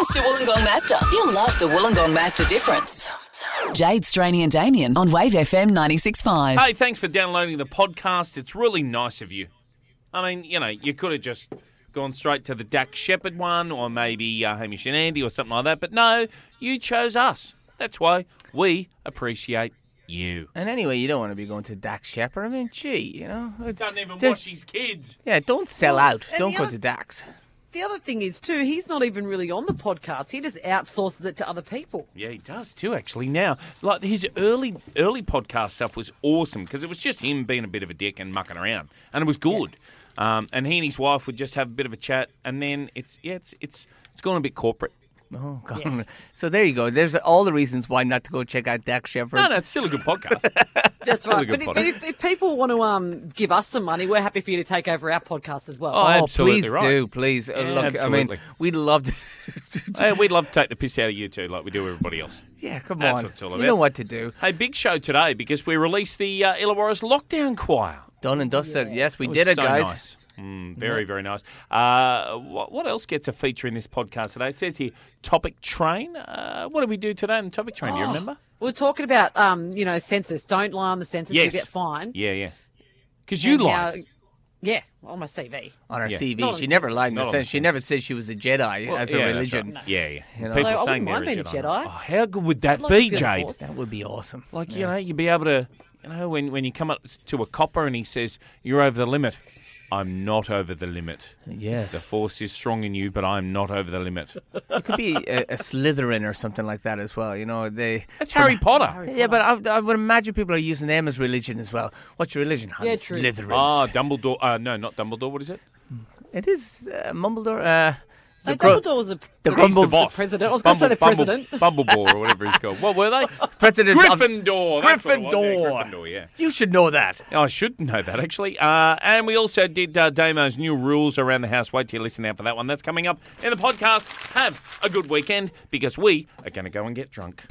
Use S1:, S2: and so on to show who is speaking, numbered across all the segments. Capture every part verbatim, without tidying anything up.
S1: Thanks to Wollongong Master. You'll love the Wollongong Master difference. Jade, Straney and Damien on Wave F M ninety-six point five.
S2: Hey, thanks for downloading the podcast. It's really nice of you. I mean, you know, you could have just gone straight to the Dax Shepard one or maybe uh, Hamish and Andy or something like that. But no, you chose us. That's why we appreciate you.
S3: And anyway, you don't want to be going to Dax Shepard. I mean, gee, you know.
S2: Doesn't even
S3: the-
S2: wash his kids.
S3: Yeah, don't sell
S4: Well,
S3: out.
S4: and
S3: Don't
S4: the
S3: go
S4: other-
S3: to Dax.
S4: The other thing is, too, he's not even really on the podcast. He just outsources it to other people.
S2: Yeah, he does too, actually, now. Like, his early early podcast stuff was awesome because it was just him being a bit of a dick and mucking around. And it was good. Yeah. Um, and he and his wife would just have a bit of a chat. And then it's, yeah, it's it's it's gone a bit corporate.
S3: Oh, God. Yeah. So there you go. There's all the reasons why not to go check out Dax Shepard.
S2: No, no, it's still a good podcast.
S4: That's
S2: Still a
S4: right.
S2: good
S4: But, if,
S2: podcast.
S4: but if, if people want to um, give us some money, we're happy for you to take over our podcast as well.
S2: Oh,
S3: Oh,
S2: absolutely
S3: please
S2: right.
S3: do, please. Uh,
S2: Yeah,
S3: Look,
S2: absolutely.
S3: I mean, we'd love to.
S2: Hey, we'd love to take the piss out of you too, like we do everybody else.
S3: Yeah, come
S2: That's
S3: on.
S2: what it's all
S3: You
S2: about.
S3: know what to do.
S2: Hey, big show today because we released the uh, Illawarra's Lockdown Choir.
S3: Done and dusted. Yes, we
S2: It was
S3: did it,
S2: so
S3: guys.
S2: Nice. Mm, very, very nice. Uh, what, what else gets a feature in this podcast today? It says here, Topic Train. Uh, what did we do today in the Topic Train? Do you remember?
S4: We're talking about, um, you know, census. Don't lie on the census.
S2: Yes.
S4: You get fined.
S2: Yeah, yeah. Because you
S4: And
S2: lied.
S4: how- Yeah, on my C V.
S3: On her
S2: Yeah.
S3: C V,
S4: Not on
S3: she
S4: the
S3: never
S4: census.
S3: lied in
S2: Not
S3: the
S2: on the
S3: sense. She never said she was a Jedi
S2: Well,
S3: as
S2: yeah,
S3: a
S2: that's
S3: religion.
S2: right. Yeah, yeah.
S3: You know.
S2: People
S4: Although I
S2: saying
S4: wouldn't
S2: they're
S4: mind
S2: a
S4: being a
S2: Jedi.
S4: Jedi.
S2: Oh, how good would that
S4: I'd like
S2: be,
S4: to feel
S2: Jade?
S4: forced.
S3: That would be awesome.
S2: Like, you know, you'd be able to, you know, when, when you come up to a copper and he says, you're over the limit. I'm not over the limit.
S3: Yes.
S2: The force is strong in you, but I'm not over the limit.
S3: It could be a, a Slytherin or something like that as well. You know, they.
S2: That's Harry Potter.
S3: Yeah, but I, I would imagine people are using them as religion as well. What's your religion? I'm
S4: Yeah, true.
S3: Slytherin.
S2: Ah, Dumbledore. Uh, no, not Dumbledore. What is it?
S3: It is uh, Mumbledore. Uh,
S4: No,
S3: the gru-
S4: Dumbledore was the,
S3: the
S4: the,
S3: Grumbles-
S2: He's the boss.
S4: president. I was going to say the
S2: Bumble-
S4: president.
S2: Bumble- Bumblebore or whatever he's called. What were they?
S3: President of-
S2: Gryffindor. That's what it was, yeah,
S3: Gryffindor.
S2: Gryffindor, yeah.
S3: You should know that.
S2: I should know that, actually. Uh, and we also did uh, Damo's new rules around the house. Wait till you listen out for that one. That's coming up in the podcast. Have a good weekend because we are going to go and get drunk.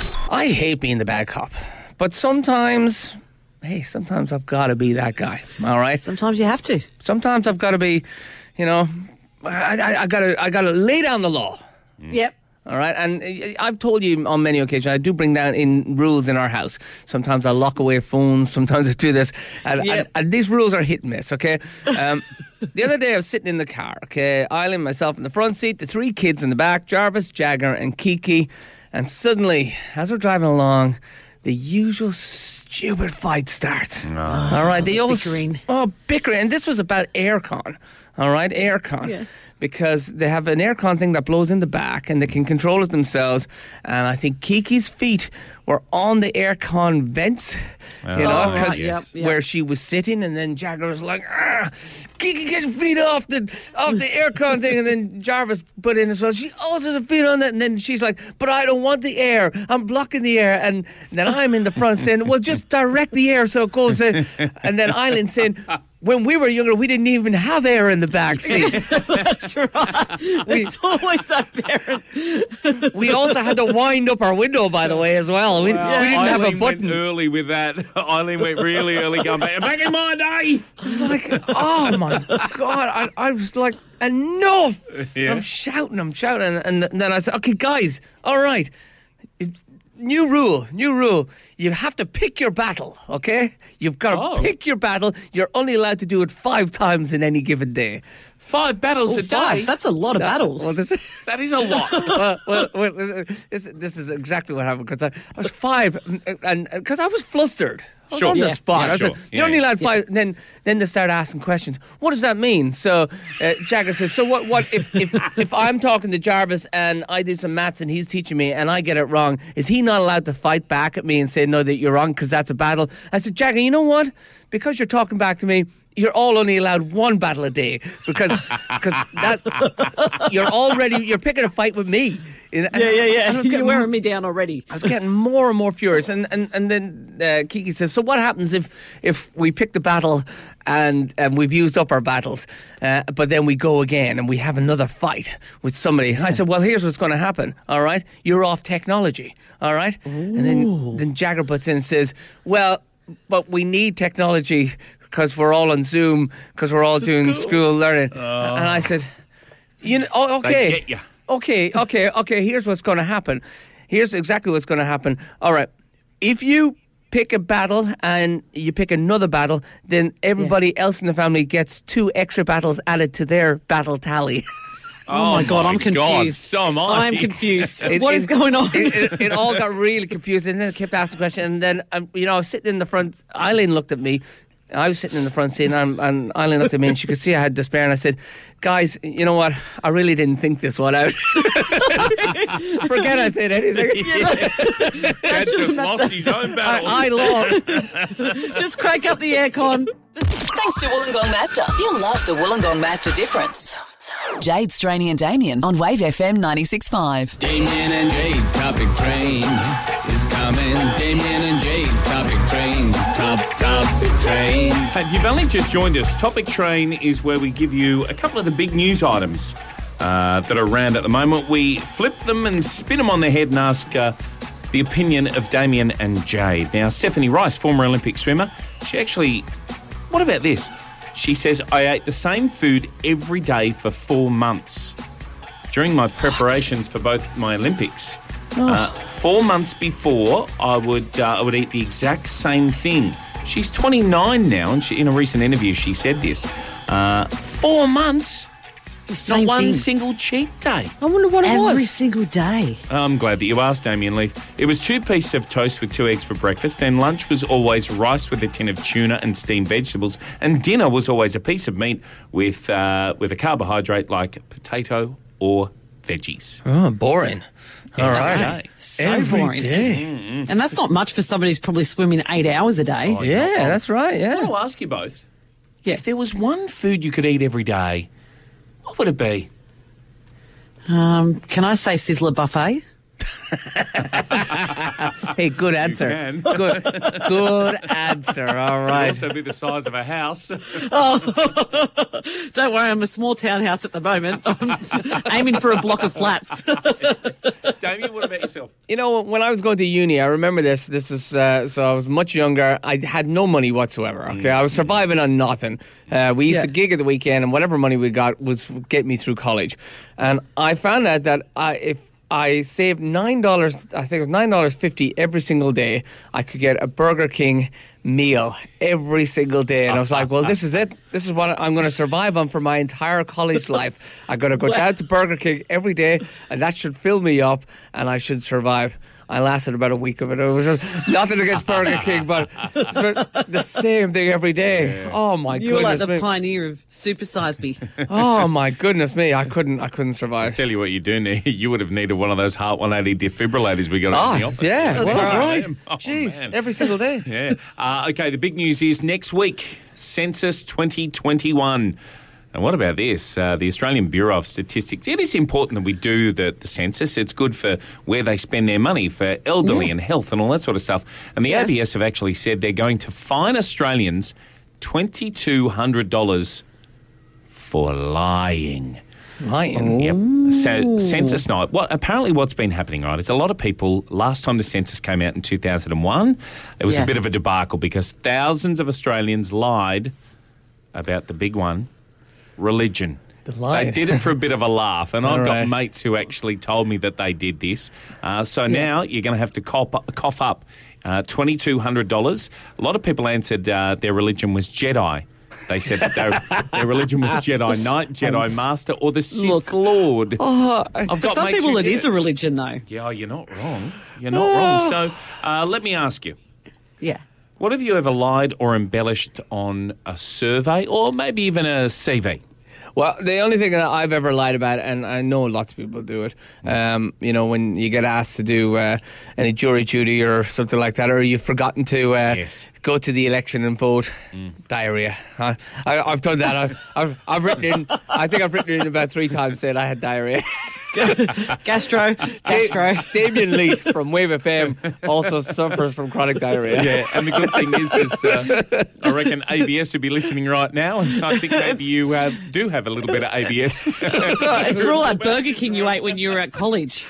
S3: I hate being the bad cop, but sometimes, hey, sometimes I've got to be that guy. All right.
S4: Sometimes you have to.
S3: Sometimes I've got to be, you know, I, I, I gotta, I gotta lay down the law.
S4: Yep.
S3: All right, and uh, I've told you on many occasions, I do bring down in rules in our house. Sometimes I lock away phones, sometimes I do this, and,
S4: Yep.
S3: and, and these rules are hit and miss, okay? Um, the other day I was sitting in the car, okay? Eileen, myself in the front seat, the three kids in the back, Jarvis, Jagger and Kiki, and suddenly, as we're driving along, the usual stupid fight starts. All right, they always
S4: bickering.
S3: Oh, bickering, and this was about aircon. All right, aircon.
S4: Yeah.
S3: Because they have an aircon thing that blows in the back and they can control it themselves. And I think Kiki's feet were on the aircon vents, you know,
S4: Oh,
S3: because
S4: right, yep, yep.
S3: where she was sitting, and then Jagger was like, ah, Kiki, get your feet off the off the aircon thing, and then Jarvis put in as well. She also has her feet on that, and then she's like, but I don't want the air. I'm blocking the air, and then I'm in the front saying, well, just direct the air so it goes in. And then Eileen saying, when we were younger, we didn't even have air in the back seat.
S4: That's right. It's always that parent.
S3: We also had to wind up our window, by the way, as well. We, we didn't have a
S2: Eileen went
S3: button.
S2: early with that. Eileen went really early going back. Back in my day.
S3: Like, oh my God, I, I was like, enough.
S2: Yeah.
S3: I'm shouting, I'm shouting. And then I said, okay, guys, all right. New rule, new rule. You have to pick your battle, okay? You've got to
S2: Oh.
S3: pick your battle. You're only allowed to do it five times in any given day.
S2: Five battles
S4: Oh,
S2: a day.
S4: five. That's a lot of battles.
S3: Well, this,
S2: That is a lot.
S3: well, well, well, this, this is exactly what happened because I, I was five, and because I was flustered. I was
S2: Sure.
S3: on the
S2: Yeah.
S3: spot.
S2: Yeah,
S3: I
S2: sure.
S3: said,
S2: Yeah,
S3: "You're only
S2: yeah.
S3: allowed five." And then, then they started asking questions. What does that mean? So, uh, Jagger says, "So what? What if, if if I'm talking to Jarvis and I do some maths and he's teaching me and I get it wrong? Is he not allowed to fight back at me and say no that you're wrong because that's a battle?" I said, "Jagger, you know what? Because you're talking back to me." You're all only allowed one battle a day because because that you're already you're picking a fight with me.
S4: yeah, yeah, yeah.
S3: I was
S4: You're
S3: getting-
S4: wearing me down already.
S3: I was getting more and more furious, and and and then uh, Kiki says, "So what happens if if we pick the battle and and we've used up our battles, uh, but then we go again and we have another fight with somebody?" I said, "Well, here's what's going to happen. All right, you're off technology. All right," and then then Jagger butts in and says, "Well, but we need technology because we're all on Zoom because we're all doing school, learning." And I said, "You know, oh, okay."
S2: They get you.
S3: okay, okay, okay. Here's what's going to happen. Here's exactly what's going to happen. All right. If you pick a battle and you pick another battle, then everybody yeah. else in the family gets two extra battles added to their battle tally.
S4: Oh, my God, I'm confused.
S2: God, so am I.
S4: I'm confused.
S3: It,
S4: what
S3: it,
S4: is going on?
S3: It, it, it all got really confused, and then I kept asking the question, and then, um, you know, I was sitting in the front. Eileen looked at me. I was sitting in the front seat, and, and Eileen looked at me, and she could see I had despair, and I said, guys, you know what? I really didn't think this one out. Forget I said anything.
S2: Yeah. Dad just lost his own battle.
S3: I, I lost.
S4: Just crank up the aircon.
S1: Thanks to Wollongong Mazda. You'll love the Wollongong Mazda difference. Jade, Straney and Damien on Wave F M ninety-six point five.
S5: Damien and Jade's Topic Train is coming. Damien and Jade's Topic Train. Top, Topic Train.
S2: Hey, if you've only just joined us, Topic Train is where we give you a couple of the big news items uh, that are around at the moment. We flip them and spin them on their head and ask uh, the opinion of Damien and Jade. Now, Stephanie Rice, former Olympic swimmer, she actually... What about this? She says, I ate the same food every day for four months. During my preparations for both my Olympics, oh. uh, four months before, I would uh, I would eat the exact same thing. She's twenty-nine now, and she, in a recent interview, she said this. Uh, four months? Not one
S4: thing.
S2: single cheat day.
S3: I wonder what it
S4: Every
S3: was.
S4: Every single day.
S2: I'm glad that you asked, Damien Leaf. It was two pieces of toast with two eggs for breakfast. Then lunch was always rice with a tin of tuna and steamed vegetables. And dinner was always a piece of meat with uh, with a carbohydrate like potato or veggies.
S3: Oh, boring. All
S2: Every
S3: right.
S2: day.
S4: So
S3: Every
S4: boring.
S3: day.
S2: Mm-hmm.
S4: And that's not much for somebody who's probably swimming eight hours a day.
S2: Oh,
S3: Yeah,
S2: not-
S3: that's right,
S2: I
S3: yeah.
S2: want to ask you both.
S4: Yeah.
S2: If there was one food you could eat every day, what would it be?
S4: Um, can I say Sizzler buffet?
S3: Hey, good answer.
S2: can.
S3: Good, good answer. All
S2: It'd
S3: right.
S2: also be the size of a house.
S4: Don't worry, I'm a small townhouse at the moment. I'm aiming for a block of flats.
S2: Damien, what about yourself?
S3: You know, when I was going to uni, I remember this. This is uh, so I was much younger. I had no money whatsoever. Okay, I was surviving on nothing. Uh, we used
S4: Yeah.
S3: to gig at the weekend, and whatever money we got was get me through college. And I found out that I, if I saved nine dollars, I think it was nine dollars fifty every single day, I could get a Burger King meal every single day. And I was like, well, this is it. This is what I'm going to survive on for my entire college life. I'm going to go down to Burger King every day, and that should fill me up, and I should survive. I lasted about a week of it. It was nothing against Burger King, but the same thing every day. Oh my
S4: You were like
S3: goodness
S4: the
S3: me!
S4: pioneer of Supersize Me.
S3: Oh my goodness me! I couldn't. I couldn't survive.
S2: Tell you what you do need. You would have needed one of those Heart one eighty defibrillators we got
S3: Oh,
S2: in the office.
S3: yeah,
S4: That's
S3: well, that's
S4: right.
S3: right.
S2: Oh,
S3: Jeez,
S2: man.
S3: every single day.
S2: Yeah. Uh, okay, the big news is next week, Census twenty twenty-one. And what about this? Uh, the Australian Bureau of Statistics. It is important that we do the, the census. It's good for where they spend their money, for elderly
S4: Yeah.
S2: and health and all that sort of stuff. And the
S4: Yeah.
S2: A B S have actually said they're going to fine Australians two thousand two hundred dollars for lying.
S3: Lying.
S2: Yep. So census night. What apparently what's been happening, right, is a lot of people, last time the census came out in two thousand one, it was
S4: Yeah.
S2: a bit of a debacle because thousands of Australians lied about the big one, religion.
S3: The lie.
S2: They did it for a bit of a laugh, and I've
S3: All
S2: got
S3: right.
S2: mates who actually told me that they did this. Uh, so now you're going to have to cough up, cough up uh, two thousand two hundred dollars. A lot of people answered uh, their religion was Jedi. They said that their, their religion was Jedi Knight, Jedi Master, or the Sith
S4: Look.
S2: Lord.
S3: Oh,
S2: I've
S4: For
S2: got
S4: some
S2: mates
S4: people,
S2: who
S4: it
S2: did
S4: is a religion, though.
S2: Yeah, you're not wrong. You're not wrong. So uh, let me ask you.
S4: Yeah.
S2: What have you ever lied or embellished on a survey or maybe even a C V?
S3: well, the only thing that I've ever lied about, and I know lots of people do it, um, you know, when you get asked to do uh, any jury duty or something like that, or you've forgotten to uh,
S2: Yes.
S3: go to the election and vote, diarrhea. I, I, I've done that. I've, I've, I've written in, I think I've written in about three times saying I had diarrhea.
S4: Gastro. Gastro.
S3: Damien Leith from Wave F M also suffers from chronic diarrhea.
S2: Yeah, and the good thing is, is uh, I reckon A B S would be listening right now, and I think maybe you uh, do have a little bit of A B S.
S4: It's all, it's for all that Burger King you ate when you were at college.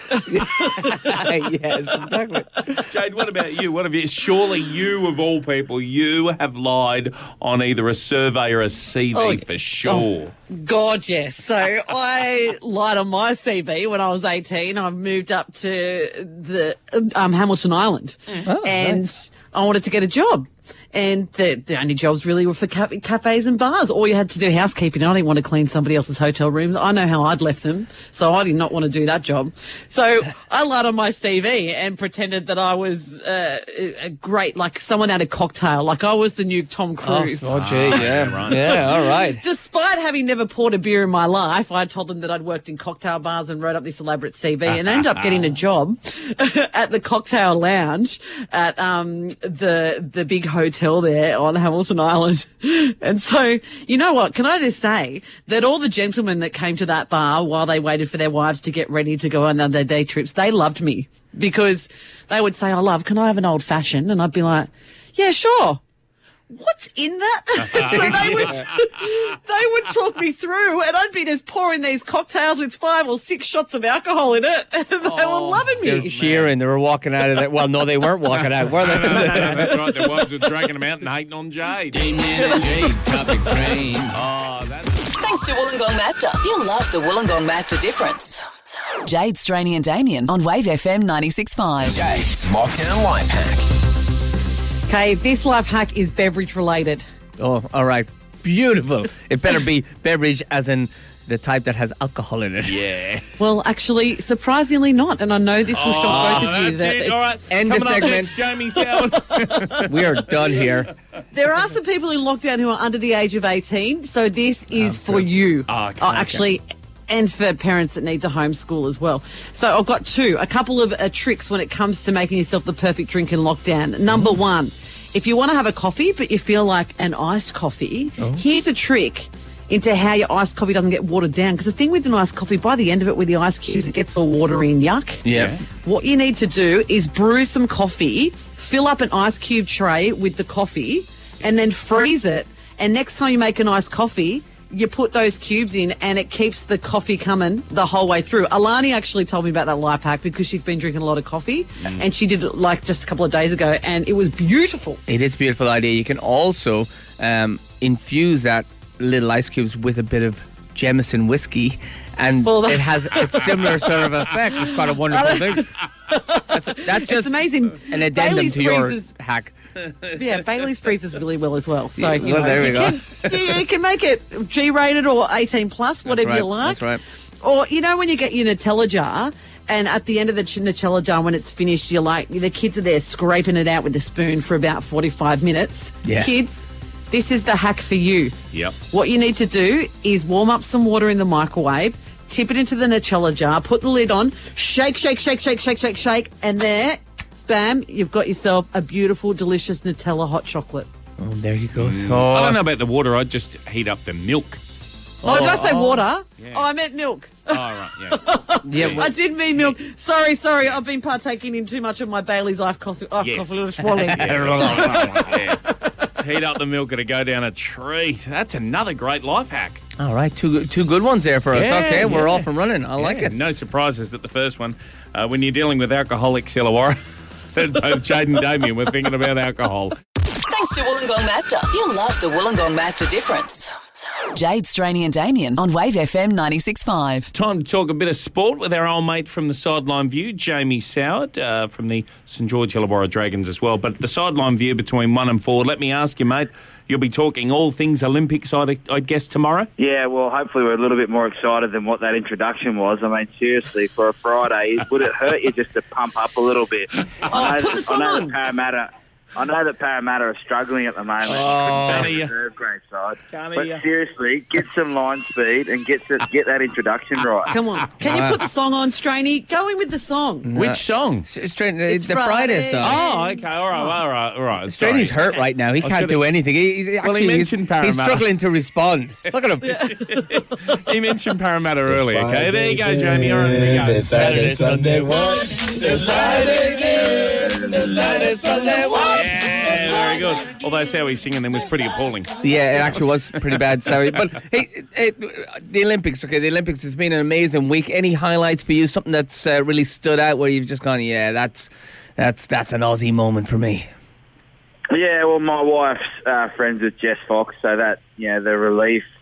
S3: Yes, exactly.
S2: Jade, what about you? What have you? Surely you, of all people, you have lied on either a survey or a C V
S4: Oh,
S2: for sure.
S4: God, yes. So I lied on my C V B when I was eighteen. I moved up to the um, Hamilton Island,
S3: Oh,
S4: and
S3: nice.
S4: I wanted to get a job. And the, the only jobs really were for ca- cafes and bars. Or you had to do housekeeping. I didn't want to clean somebody else's hotel rooms. I know how I'd left them, so I did not want to do that job. So I lied on my C V and pretended that I was uh, a great, like someone at a cocktail, like I was the new Tom Cruise.
S3: Oh, gee, yeah.
S2: right.
S3: Yeah, all right.
S4: Despite having never poured a beer in my life, I told them that I'd worked in cocktail bars and wrote up this elaborate C V and ended up getting a job at the cocktail lounge at um, the the big hotel there on Hamilton Island. And so, you know what? Can I just say that all the gentlemen that came to that bar while they waited for their wives to get ready to go on their day trips, they loved me because they would say, "Oh, love, can I have an old fashioned?" And I'd be like, "Yeah, sure. What's in that?" So they would they would talk me through, and I'd be just pouring these cocktails with five or six shots of alcohol in it, and they were loving
S3: They were
S4: me.
S3: cheering. They were walking out of there. Well, no, they weren't walking out, were they?
S2: That's right. There was with dragging them out and hating on Jade.
S5: Damien and Jade's Topic Train.
S2: Oh, that's
S1: Thanks to Wollongong Master. You'll love the Wollongong Master difference. Jade, Straney and Damien on Wave F M ninety-six point five.
S6: Jade's Lockdown Life Hack.
S4: Okay, this life hack is beverage related.
S3: Oh, all right. Beautiful. It better be beverage as in the type that has alcohol in it.
S2: yeah.
S4: Well, actually, surprisingly not, and I know this will shock both of you.
S2: That's
S4: That
S2: it.
S4: it's-
S2: All right.
S3: End
S2: Coming
S3: the
S2: up
S3: segment.
S2: next, Jamie Soward.
S3: We are done here.
S4: There are some people in lockdown who are under the age of eighteen, so this is for you.
S2: Oh, okay.
S4: Oh, actually, and for parents that need to homeschool as well. So I've got two, a couple of uh, tricks when it comes to making yourself the perfect drink in lockdown. Number one, if you want to have a coffee but you feel like an iced coffee, here's a trick into how your iced coffee doesn't get watered down. Because the thing with an iced coffee, by the end of it with the ice cubes, it gets all watery and yuck.
S3: Yeah.
S4: What you need to do is brew some coffee, fill up an ice cube tray with the coffee, and then freeze it. And next time you make an iced coffee, you put those cubes in and it keeps the coffee coming the whole way through. Alani actually told me about that life hack because she's been drinking a lot of coffee and she did it like just a couple of days ago and it was beautiful.
S3: It is a beautiful idea. You can also um, infuse that little ice cubes with a bit of Jameson whiskey, and
S4: Well, that-
S3: it has a similar sort of effect. It's quite a wonderful thing. That's, that's just
S4: It's amazing.
S3: an addendum
S4: Bailey's
S3: to your
S4: freezes-
S3: hack.
S4: Yeah, Bailey's freezes really well as well. So, you
S3: Well,
S4: know,
S3: there we
S4: you,
S3: go.
S4: Can, you, you can make it G-rated or eighteen plus, whatever
S3: right,
S4: you like.
S3: that's right.
S4: Or, you know, when you get your Nutella jar, and at the end of the ch- Nutella jar, when it's finished, you're like, the kids are there scraping it out with a spoon for about forty-five minutes.
S3: Yeah.
S4: Kids, this is the hack for you.
S2: Yep.
S4: What you need to do is warm up some water in the microwave, tip it into the Nutella jar, put the lid on, shake, shake, shake, shake, shake, shake, shake, and there, bam, you've got yourself a beautiful, delicious Nutella hot chocolate.
S3: Oh, there you go.
S2: I don't know about the water. I'd just heat up the milk.
S4: Oh, did I say water?
S2: Yeah.
S4: Oh, I meant milk.
S2: Oh, right. Yeah.
S3: Yeah,
S4: I did mean milk. Sorry, sorry. I've been partaking in too much of my Bailey's Ice Coffee.
S2: Yes.
S4: Yeah.
S2: Yeah. Heat up the milk, it'll go down a treat. That's another great life hack.
S3: all right, two good- two good ones there for us.
S2: Yeah,
S3: Okay, we're
S2: yeah.
S3: off and running. I like
S2: Yeah,
S3: it.
S2: No surprises at the first one. Uh, when you're dealing with alcoholics, Illawarra, said both Jade and Damien were thinking about alcohol.
S1: Thanks to Wollongong Master. You'll love the Wollongong Master difference. Jade, Straney and Damien on Wave F M ninety-six point five.
S2: Time to talk a bit of sport with our old mate from the Sideline View, Jamie Soward, uh, from the St George Illawarra Dragons as well. But the Sideline View between one and four, let me ask you, mate, you'll be talking all things Olympics, I'd, I'd guess, tomorrow?
S7: Yeah, well, hopefully we're a little bit more excited than what that introduction was. I mean, seriously, for a Friday, would it hurt you just to pump up a little bit? I know,
S4: put the
S7: that,
S4: song
S7: I know
S4: on.
S7: that Parramatta... I know that Parramatta are struggling at the moment.
S2: Oh,
S7: Couldn't
S2: Can't
S7: beat
S2: you?
S7: the reserve grade side.
S2: Can't
S7: But
S2: you?
S7: seriously, get some line speed and get to, get that introduction right.
S4: Come on. Can you put the song on, Straney? Go in with the song.
S2: Which song?
S3: S- Straight,
S4: It's
S3: the Friday
S4: Friday.
S3: song.
S2: Oh, okay, all right, all right, all right.
S3: Strainey's
S2: Sorry.
S3: hurt right now. He
S2: I was
S3: can't
S2: gonna-
S3: do anything. He, he,
S2: Well, he
S3: actually, he's-
S2: mentioned
S3: he's,
S2: Parramatta.
S3: struggling to respond. Look at him.
S2: He mentioned Parramatta earlier, okay? There you go, Jamie. All right, there you go.
S8: There's Saturday, Sunday, what? There's Friday, again. There's Saturday, Sunday, what?
S2: Yeah, very good. Although how he's singing them was pretty appalling.
S3: Yeah, it actually was pretty bad. Sorry, but hey, it, it, the Olympics. Okay, the Olympics has been an amazing week. Any highlights for you? Something that's uh, really stood out where you've just gone, yeah, that's that's that's an Aussie moment for me.
S7: Yeah, well, my wife's uh, friends with Jess Fox, so that, you know, the relief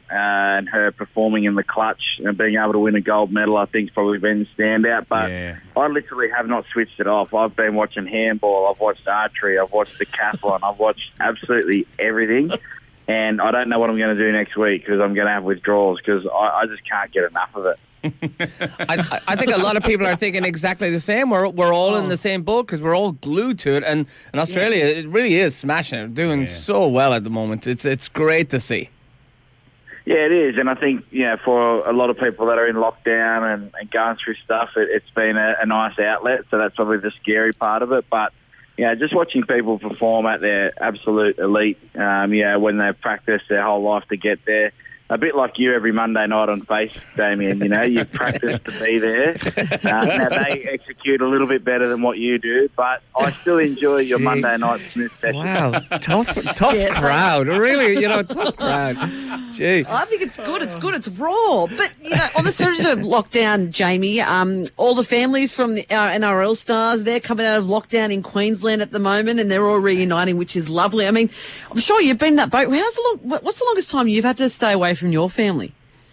S7: uh, and her performing in the clutch and being able to win a gold medal, I think, has probably been the standout. But
S2: Yeah.
S7: I literally have not switched it off. I've been watching handball, I've watched archery, I've watched decathlon, I've watched absolutely everything. And I don't know what I'm going to do next week because I'm going to have withdrawals because I, I just can't get enough of it.
S3: I, I think a lot of people are thinking exactly the same. We're we're all
S2: Oh.
S3: in the same boat because we're all glued to it. And in Australia, it really is smashing it, doing
S2: Yeah.
S3: so well at the moment. It's it's great to see.
S7: Yeah, it is. And I think, you know, for a lot of people that are in lockdown and, and going through stuff, it, it's been a, a nice outlet. So that's probably the scary part of it. But, you know, just watching people perform at their absolute elite, um, you know, when they've practiced their whole life to get there. A bit like you every Monday night on Face, Damien, you know, you've practiced to be there. Uh, now, they execute a little bit better than what you do, but I still enjoy your
S3: Gee.
S7: Monday night Smith session.
S3: Wow, tough tough
S4: Yeah.
S3: crowd. Really, you know, tough crowd. Gee.
S4: I think it's good. It's good. It's raw. But, you know, on the subject of lockdown, Jamie, um, all the families from the, our N R L stars, they're coming out of lockdown in Queensland at the moment and they're all reuniting, which is lovely. I mean, I'm sure you've been in that boat. How's the long, what's the longest time you've had to stay away from your family?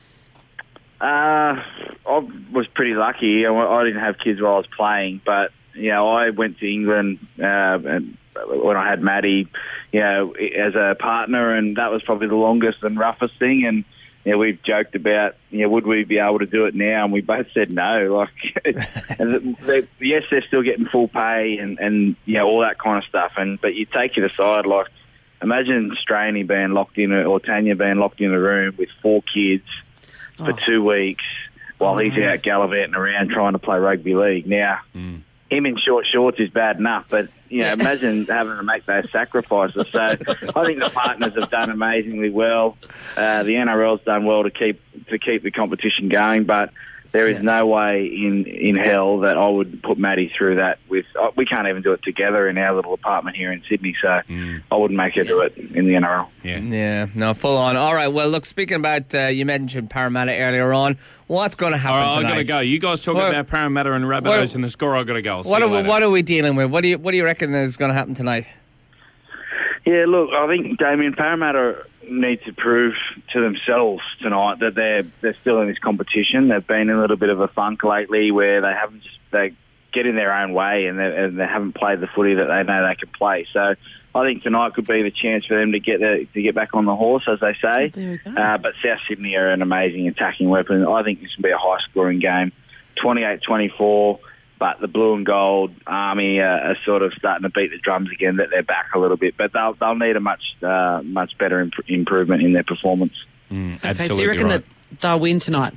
S7: Uh, I was pretty lucky. I, I didn't have kids while I was playing, but you know, I went to England uh, and when I had Maddie, you know, as a partner, and that was probably the longest and roughest thing. And you know, we've joked about, you know, would we be able to do it now? And we both said no. Like, and they, yes, they're still getting full pay and and you know all that kind of stuff. And but you take it aside, like imagine Straney being locked in, a, or Tanya being locked in a room with four kids for
S4: Oh.
S7: two weeks while he's out gallivanting around trying to play rugby league. Now,
S2: Mm.
S7: him in short shorts is bad enough, but you know,
S4: Yeah.
S7: imagine having to make those sacrifices. So I think the partners have done amazingly well. Uh, the N R L's done well to keep to keep the competition going, but there is no way in, in hell that I would put Maddie through that. With uh, we can't even do it together in our little apartment here in Sydney, so I wouldn't make her do it in the N R L.
S2: Yeah.
S3: Yeah, no, full on. All right, well, look, speaking about, uh, you mentioned Parramatta earlier on. What's going to happen
S2: All right, I've got
S3: tonight?
S2: to go. You guys talk
S3: What-
S2: about Parramatta and Rabbitohs
S3: what-
S2: and the score. I've got to go. I'll see
S3: What
S2: you
S3: are, we,
S2: later.
S3: what are we dealing with? What do you What do you reckon is going to happen tonight?
S7: Yeah, look, I think Damien Parramatta need to prove to themselves tonight that they're they're still in this competition. They've been in a little bit of a funk lately where they haven't just they get in their own way and they, and they haven't played the footy that they know they can play. So I think tonight could be the chance for them to get the, to get back on the horse, as they say.
S4: There we go.
S7: Uh, but South Sydney are an amazing attacking weapon. I think this will be a high scoring game, twenty-eight twenty-four. But the blue and gold army uh, are sort of starting to beat the drums again. That they're back a little bit, but they'll they'll need a much uh, much better imp- improvement in their performance.
S2: Mm,
S4: Okay,
S2: absolutely
S4: so you reckon
S2: right.
S4: that they'll win tonight?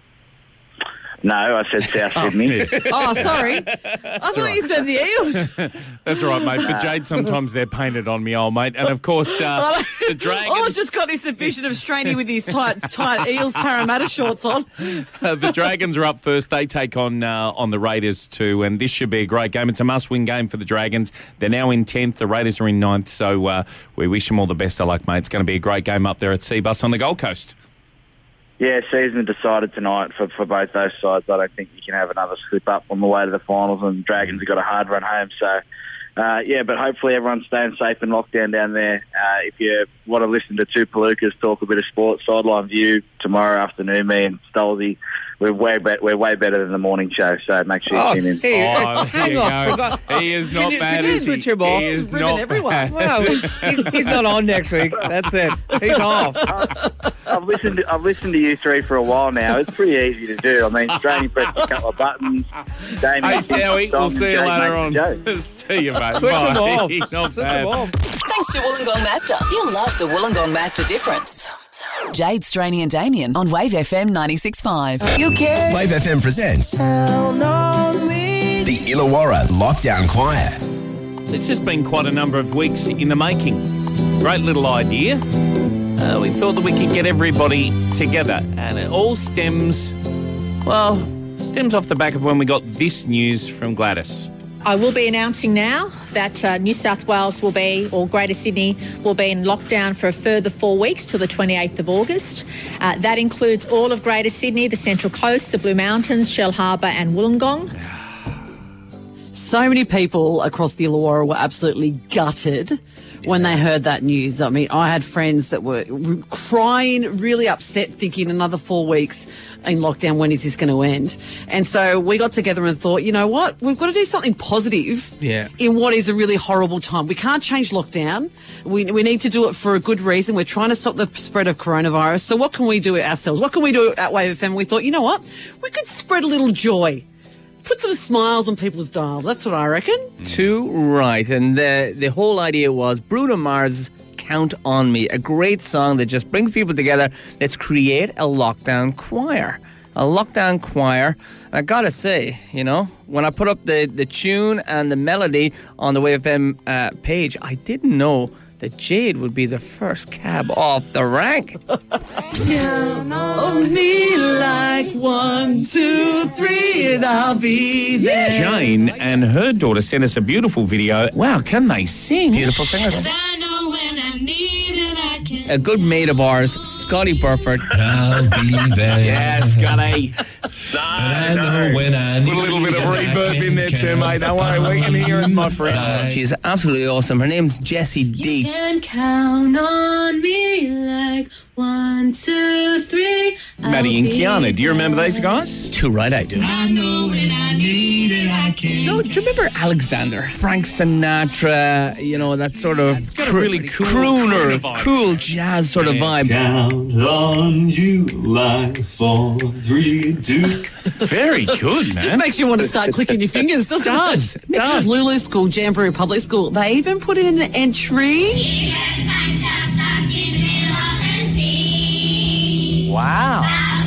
S7: No, I said South Sydney.
S4: Oh, sorry. I thought you said the Eels.
S2: That's all right, mate. For Jade, sometimes they're painted on me, old mate. And of course, uh, the Dragons.
S4: Oh, just got his vision of Straney with his tight, tight Eels Parramatta shorts on.
S2: Uh, the Dragons are up first. They take on uh, on the Raiders too, and this should be a great game. It's a must-win game for the Dragons. They're now in tenth. The Raiders are in ninth. So uh, we wish them all the best of luck, mate. It's going to be a great game up there at Seabus on the Gold Coast.
S7: Yeah, season decided tonight for, for both those sides. I don't think you can have another slip up on the way to the finals, and Dragons have got a hard run home. So, uh, yeah, but hopefully everyone's staying safe in lockdown down there. Uh, if you want to listen to two Palookas talk a bit of sports, Sideline View tomorrow afternoon, me and Stolzy, we're way, be- we're way better than the morning show, so make sure you
S3: Oh,
S7: tune in.
S3: hey,
S2: Oh,
S3: uh, hang
S2: there
S3: on.
S2: you
S3: forgot-
S2: go. He is
S3: Can
S2: not
S3: you-
S2: bad,
S3: can you
S2: is he?
S3: switch him off?
S2: He is
S4: He's ribbing
S2: not
S4: everyone.
S2: bad.
S3: Wow, he's, he's not on next week. That's it. He's off.
S7: I've listened. To, I've listened to you three for a while now. It's pretty easy to do. I mean, Straney pressed a couple of buttons. Damien
S2: Hey,
S7: picked the
S2: Sowie, we'll
S7: song,
S2: see you
S7: Jake
S2: later
S7: makes
S2: on.
S7: the joke.
S2: See you, mate.
S3: Switch him
S2: Bye.
S3: off.
S2: Not
S3: Switch
S2: bad.
S3: him off.
S1: Thanks to Wollongong Master. You'll love the Wollongong Master difference. Jade, Straney and Damien on Wave F M ninety-six point five.
S3: You can
S6: Wave F M presents
S3: count on me.
S6: the Illawarra Lockdown Choir.
S2: It's just been quite a number of weeks in the making. Great little idea. Uh, we thought that we could get everybody together, and it all stems, well, stems off the back of when we got this news from Gladys.
S9: I will be announcing now that uh, New South Wales will be, or Greater Sydney, will be in lockdown for a further four weeks till the twenty-eighth of August. Uh, that includes all of Greater Sydney, the Central Coast, the Blue Mountains, Shell Harbour and Wollongong.
S4: So many people across the Illawarra were absolutely gutted when they heard that news. I mean, I had friends that were r- crying, really upset, thinking another four weeks in lockdown, when is this going to end? And so we got together and thought, you know what, we've got to do something positive
S3: Yeah.
S4: in what is a really horrible time. We can't change lockdown. We, we need to do it for a good reason. We're trying to stop the spread of coronavirus. So what can we do ourselves? What can we do at Wave F M? We thought, you know what, we could spread a little joy. Put some smiles on people's dial. That's what I reckon.
S3: Too right. And the, the whole idea was Bruno Mars' Count on Me, a great song that just brings people together. Let's create a lockdown choir. A lockdown choir. And I gotta say, you know, when I put up the, the tune and the melody on the Wave F M uh, page, I didn't know that Jade would be the first cab off the rank. Count on me like one, two, three, and I'll be there.
S2: Jane and her daughter sent us a beautiful video. Wow, can they sing?
S3: Beautiful singers. A good mate of ours, Scotty Burford.
S5: I'll be there.
S2: Yeah, Scotty.
S5: But I know when I need
S2: Put a little bit of reverb in there too, mate. Don't worry, we can hear it, my friend.
S3: She's absolutely awesome. Her name's Jessie D.
S10: You can count on me like one, two, three.
S2: Maddie and Kiana, do you remember those guys?
S3: Too right, I do.
S5: I know when I need it, I can.
S3: No, do you remember Alexander? Frank Sinatra, you know, that sort of
S2: It's got a really cool
S3: crooner,
S2: vibe.
S3: cool jazz sort of vibe.
S8: Count on you like four, three, two.
S2: Very good,
S4: Just
S2: man.
S4: makes you want to start clicking your fingers, doesn't it?
S3: Does,
S4: Next
S3: does.
S4: to Lulu School, Jamboree Public School. They even put in an entry.
S3: Wow.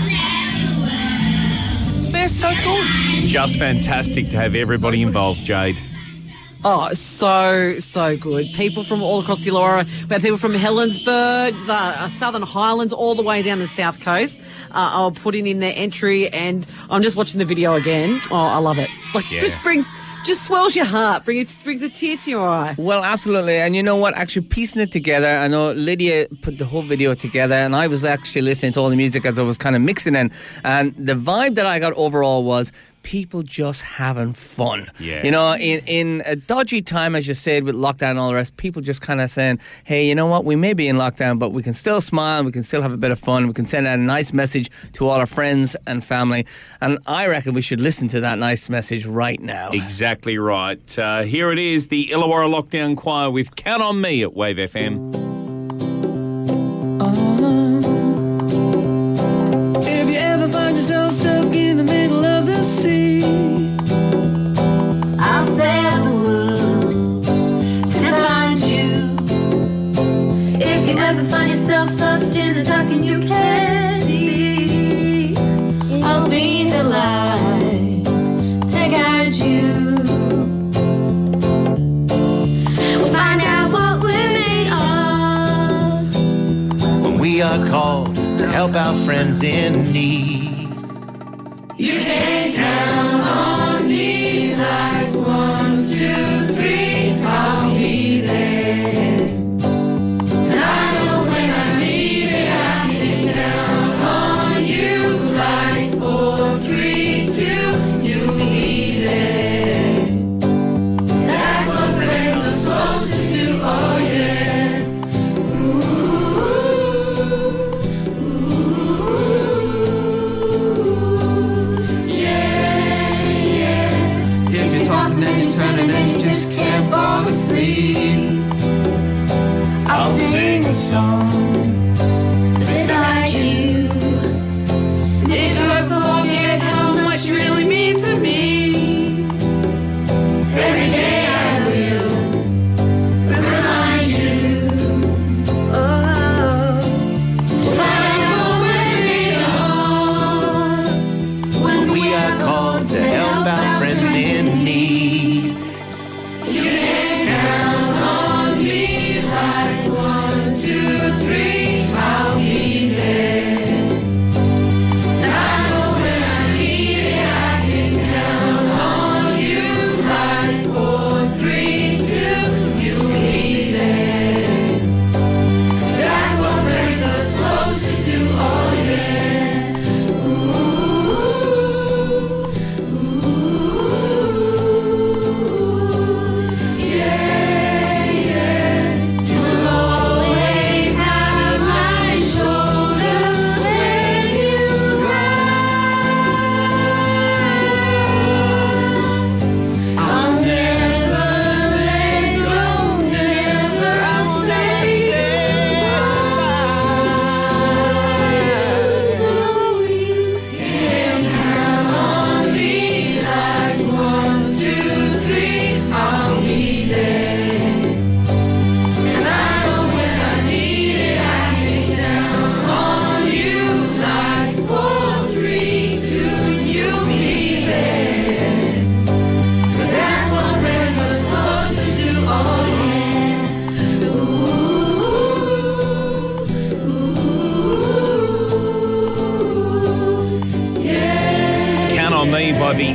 S3: They're so cool.
S2: Just fantastic to have everybody involved, Jade.
S4: Oh, so, so good. People from all across the Illawarra. We have people from Helensburgh, the uh, Southern Highlands, all the way down the South Coast uh, are putting in their entry, and I'm just watching the video again. Oh, I love it. Like,
S2: Yeah.
S4: just brings, just swells your heart, brings, brings a tear to your eye.
S3: Well, absolutely. And you know what? Actually piecing it together, I know Lydia put the whole video together, and I was actually listening to all the music as I was kind of mixing in. And the vibe that I got overall was people just having fun.
S2: Yeah.
S3: You know, in, in a dodgy time, as you said, with lockdown and all the rest, people just kind of saying, hey, you know what? We may be in lockdown, but we can still smile, we can still have a bit of fun, we can send out a nice message to all our friends and family. And I reckon we should listen to that nice message right now.
S2: Exactly right. Uh, here it is, the Illawarra Lockdown Choir with Count on Me at Wave F M.
S3: If you ever find yourself stuck in the middle of the sea,
S10: I'll sail the world to find you. If you ever find yourself lost in the dark and you can't see, I'll be the light to guide you. We'll find out what we're made of.
S11: When we are called to help our friends in need.
S10: You can count on me like one, two, three, I'll be there. And I know when I need it, I can count on you like four, three, two, you'll be there. That's what friends are supposed to do, oh yeah. Ooh, ooh, ooh.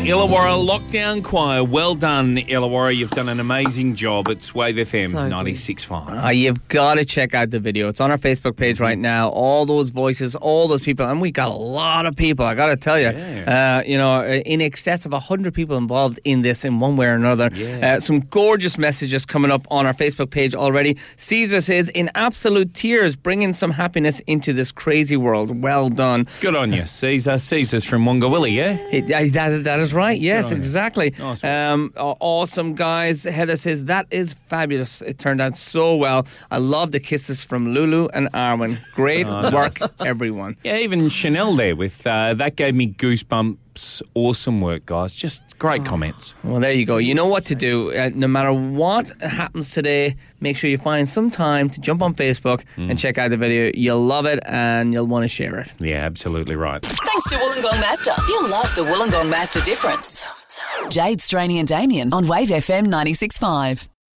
S2: Illawarra Lockdown Choir. Well done, Illawarra. You've done an amazing job. It's Wave F M
S4: So good.
S2: ninety-six point five.
S3: Uh, you've got to check out the video. It's on our Facebook page right now. All those voices, all those people, and we got a lot of people. I got to tell you, uh, you know, in excess of a hundred people involved in this in one way or another.
S2: Yeah.
S3: Uh, some gorgeous messages coming up on our Facebook page already. Caesar says, "In absolute tears, bringing some happiness into this crazy world. Well done."
S2: Good on you, Caesar. Caesar's from Wongawilli, yeah?
S3: It, uh, that, that is right. Yes,
S2: on you.
S3: exactly.
S2: Nice
S3: um, aw- awesome, guys. Heather says, "That is fabulous. It turned out so well. I love the kisses from Lulu and Arwen. Great
S2: Oh,
S3: work, everyone."
S2: Yeah, even Chanel there with uh, that gave me goosebumps. Awesome work, guys. Just great comments.
S3: Well, there you go. You know what to do. Uh, no matter what happens today, make sure you find some time to jump on Facebook
S2: Mm.
S3: and check out the video. You'll love it and you'll want to share it.
S2: Yeah, absolutely right.
S1: Thanks to Wollongong Master. You'll love the Wollongong Master difference. Jade, Straney and Damien on Wave F M ninety-six point five.